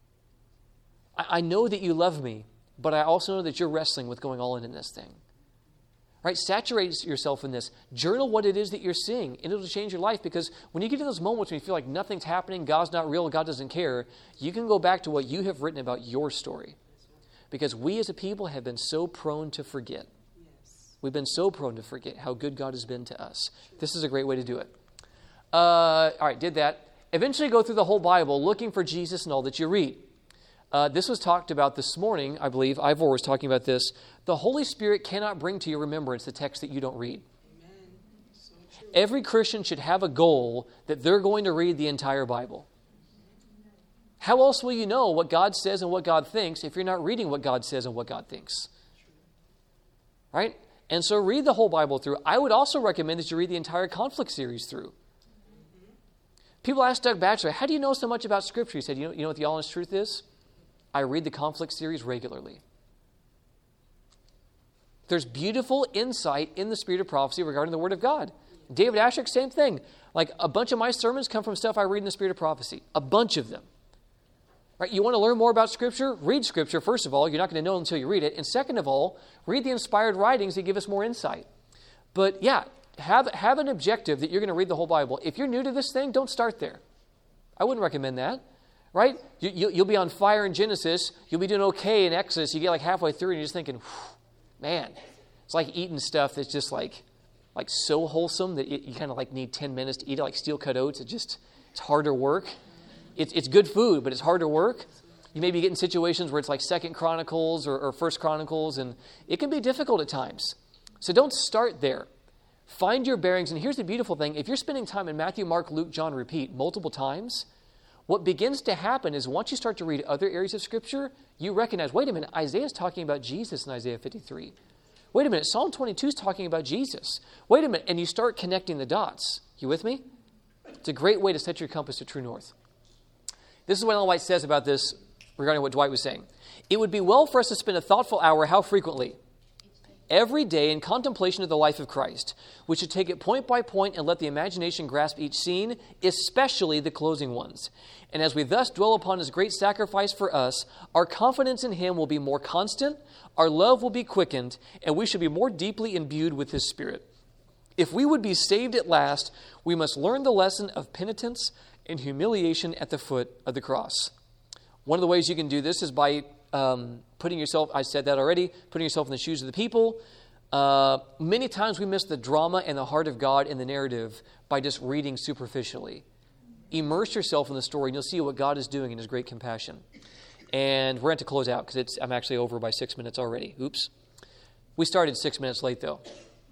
I, I know that you love me, but I also know that you're wrestling with going all in in this thing. Right? Saturate yourself in this. Journal what it is that you're seeing, and it'll change your life, because when you get to those moments when you feel like nothing's happening, God's not real, God doesn't care, you can go back to what you have written about your story. Because we as a people have been so prone to forget. Yes. We've been so prone to forget how good God has been to us. This is a great way to do it. Uh, all right, did that. Eventually go through the whole Bible looking for Jesus in all that you read. Uh, this was talked about this morning, I believe. Ivor was talking about this. The Holy Spirit cannot bring to your remembrance the text that you don't read. Amen. So true. Every Christian should have a goal that they're going to read the entire Bible. How else will you know what God says and what God thinks if you're not reading what God says and what God thinks? Right? And so read the whole Bible through. I would also recommend that you read the entire conflict series through. People ask Doug Batchelor, how do you know so much about Scripture? He said, you know, you know what the honest truth is? I read the conflict series regularly. There's beautiful insight in the spirit of prophecy regarding the Word of God. David Asher, same thing. Like a bunch of my sermons come from stuff I read in the spirit of prophecy. A bunch of them. Right? You want to learn more about Scripture? Read Scripture, first of all. You're not going to know until you read it. And second of all, read the inspired writings that give us more insight. But yeah, have, have an objective that you're going to read the whole Bible. If you're new to this thing, don't start there. I wouldn't recommend that. Right? You, you, you'll be on fire in Genesis. You'll be doing okay in Exodus. You get like halfway through and you're just thinking, man, it's like eating stuff that's just like like so wholesome that it, you kind of like need ten minutes to eat it, like steel-cut oats. It just, it's harder work. It's, it's good food, but it's harder work. You maybe get in situations where it's like Second Chronicles or, or First Chronicles, and it can be difficult at times. So don't start there. Find your bearings. And here's the beautiful thing. If you're spending time in Matthew, Mark, Luke, John, repeat multiple times, what begins to happen is once you start to read other areas of Scripture, you recognize, wait a minute, Isaiah's talking about Jesus in Isaiah fifty-three. Wait a minute, Psalm twenty-two is talking about Jesus. Wait a minute, and you start connecting the dots. You with me? It's a great way to set your compass to true north. This is what Ellen White says about this regarding what Dwight was saying. It would be well for us to spend a thoughtful hour, how frequently? Every day in contemplation of the life of Christ. We should take it point by point and let the imagination grasp each scene, especially the closing ones. And as we thus dwell upon his great sacrifice for us, our confidence in him will be more constant, our love will be quickened, and we should be more deeply imbued with his Spirit. If we would be saved at last, we must learn the lesson of penitence and humiliation at the foot of the cross. One of the ways you can do this is by um, putting yourself, I said that already, putting yourself in the shoes of the people. Uh, many times we miss the drama and the heart of God in the narrative by just reading superficially. Immerse yourself in the story and you'll see what God is doing in his great compassion. And we're going to close out because it's I'm actually over by six minutes already. Oops. We started six minutes late though.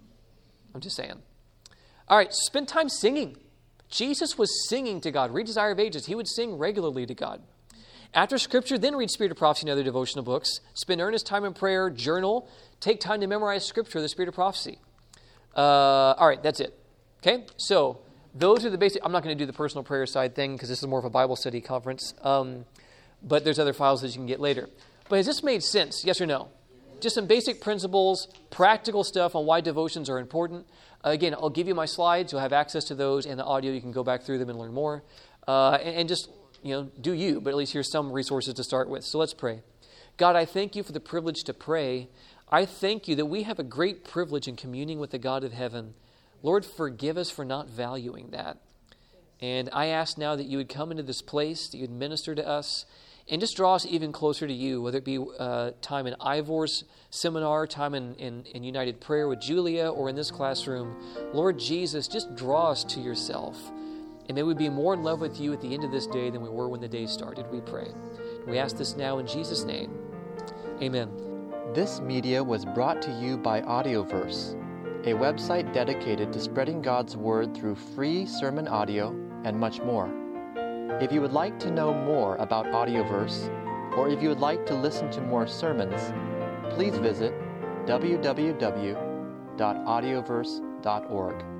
I'm just saying. All right, spend time singing. Jesus was singing to God. Read Desire of Ages. He would sing regularly to God. After Scripture, then read Spirit of Prophecy and other devotional books. Spend earnest time in prayer, journal. Take time to memorize Scripture, the Spirit of Prophecy. Uh, all right, that's it. Okay, so those are the basic. I'm not going to do the personal prayer side thing because this is more of a Bible study conference. Um, but there's other files that you can get later. But has this made sense? Yes or no? Just some basic principles, practical stuff on why devotions are important. Uh, again, I'll give you my slides. You'll have access to those and the audio. You can go back through them and learn more. Uh, and, and just, you know, do you. But at least here's some resources to start with. So let's pray. God, I thank you for the privilege to pray. I thank you that we have a great privilege in communing with the God of heaven. Lord, forgive us for not valuing that. And I ask now that you would come into this place, that you would minister to us, and just draw us even closer to you, whether it be uh, time in Ivor's seminar, time in, in, in United Prayer with Julia, or in this classroom. Lord Jesus, just draw us to yourself. And may we be more in love with you at the end of this day than we were when the day started, we pray. We ask this now in Jesus' name. Amen. This media was brought to you by Audioverse, a website dedicated to spreading God's Word through free sermon audio and much more. If you would like to know more about Audioverse, or if you would like to listen to more sermons, please visit w w w dot audioverse dot org.